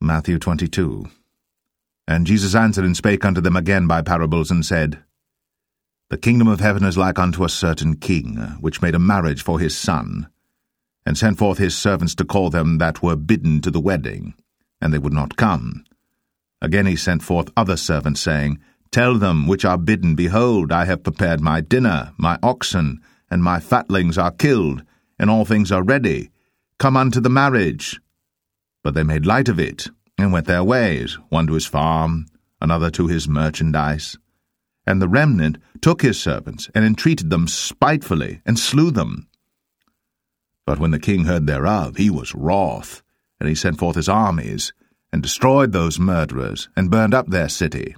Matthew 22. And Jesus answered and spake unto them again by parables, and said, The kingdom of heaven is like unto a certain king, which made a marriage for his son, and sent forth his servants to call them that were bidden to the wedding, and they would not come. Again he sent forth other servants, saying, Tell them which are bidden, Behold, I have prepared my dinner, my oxen and my fatlings are killed, and all things are ready. Come unto the marriage. But they made light of it, and went their ways, one to his farm, another to his merchandise. And the remnant took his servants, and entreated them spitefully, and slew them. But when the king heard thereof, he was wroth, and he sent forth his armies, and destroyed those murderers, and burned up their city.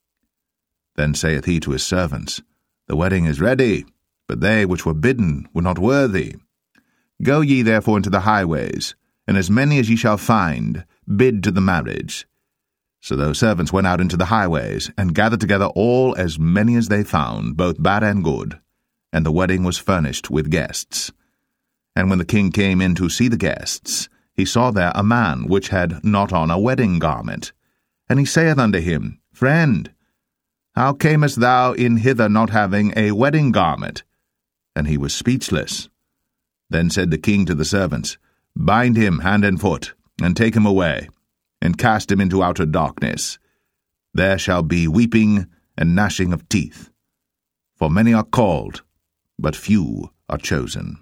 Then saith he to his servants, The wedding is ready, but they which were bidden were not worthy. Go ye therefore into the highways, and as many as ye shall find, bid to the marriage. So those servants went out into the highways, and gathered together all as many as they found, both bad and good. And the wedding was furnished with guests. And when the king came in to see the guests, he saw there a man which had not on a wedding garment. And he saith unto him, Friend, how camest thou in hither not having a wedding garment? And he was speechless. Then said the king to the servants, Bind him hand and foot, and take him away, and cast him into outer darkness. There shall be weeping and gnashing of teeth. For many are called, but few are chosen.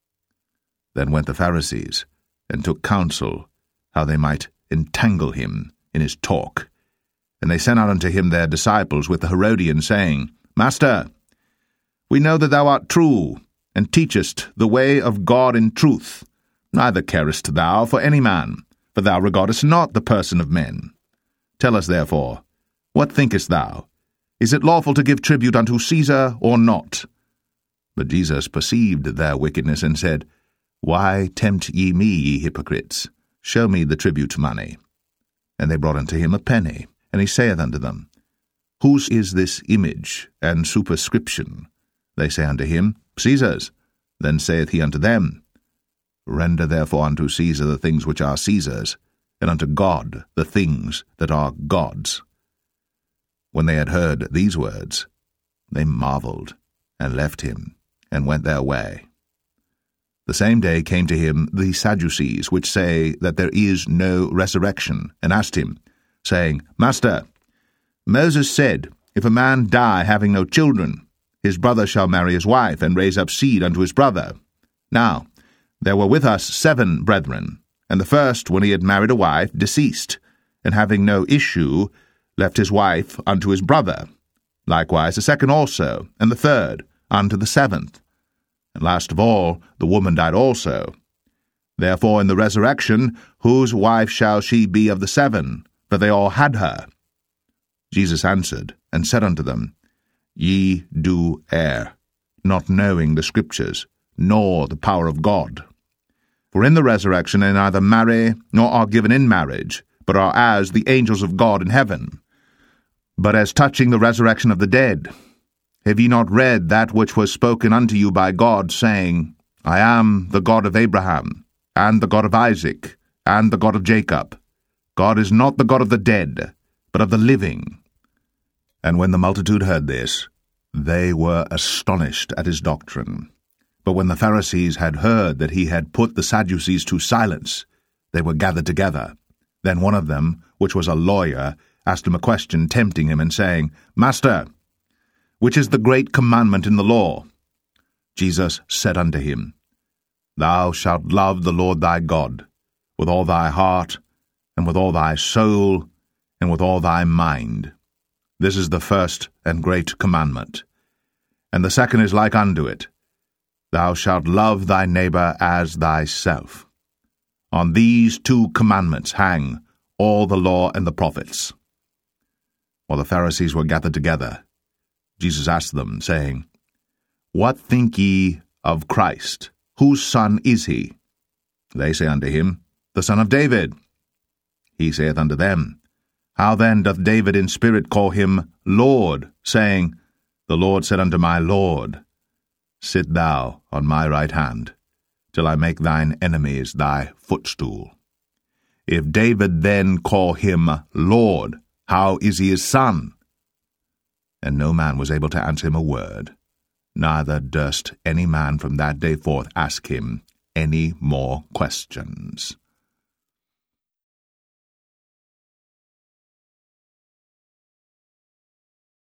Then went the Pharisees, and took counsel, how they might entangle him in his talk. And they sent out unto him their disciples with the Herodians, saying, Master, we know that thou art true, and teachest the way of God in truth. Neither carest thou for any man, for thou regardest not the person of men. Tell us therefore, what thinkest thou? Is it lawful to give tribute unto Caesar, or not? But Jesus perceived their wickedness, and said, Why tempt ye me, ye hypocrites? Show me the tribute money. And they brought unto him a penny. And he saith unto them, Whose is this image and superscription? They say unto him, Caesar's. Then saith he unto them, Render therefore unto Caesar the things which are Caesar's, and unto God the things that are God's. When they had heard these words, they marveled, and left him, and went their way. The same day came to him the Sadducees, which say that there is no resurrection, and asked him, saying, Master, Moses said, If a man die having no children, his brother shall marry his wife, and raise up seed unto his brother. Now there were with us 7 brethren, and the first, when he had married a wife, deceased, and having no issue, left his wife unto his brother. Likewise the second also, and the third, unto the 7th. And last of all, the woman died also. Therefore in the resurrection, whose wife shall she be of the 7? For they all had her. Jesus answered, and said unto them, Ye do err, not knowing the Scriptures, nor the power of God. For in the resurrection they neither marry, nor are given in marriage, but are as the angels of God in heaven. But as touching the resurrection of the dead, have ye not read that which was spoken unto you by God, saying, I am the God of Abraham, and the God of Isaac, and the God of Jacob? God is not the God of the dead, but of the living. And when the multitude heard this, they were astonished at his doctrine. But when the Pharisees had heard that he had put the Sadducees to silence, they were gathered together. Then one of them, which was a lawyer, asked him a question, tempting him, and saying, Master, which is the great commandment in the law? Jesus said unto him, Thou shalt love the Lord thy God with all thy heart, and with all thy soul, and with all thy mind. This is the first and great commandment. And the second is like unto it, Thou shalt love thy neighbor as thyself. On these 2 commandments hang all the law and the prophets. While the Pharisees were gathered together, Jesus asked them, saying, What think ye of Christ? Whose son is he? They say unto him, The son of David. He saith unto them, How then doth David in spirit call him Lord, saying, The Lord said unto my Lord, Sit thou on my right hand, till I make thine enemies thy footstool. If David then call him Lord, how is he his son? And no man was able to answer him a word, neither durst any man from that day forth ask him any more questions.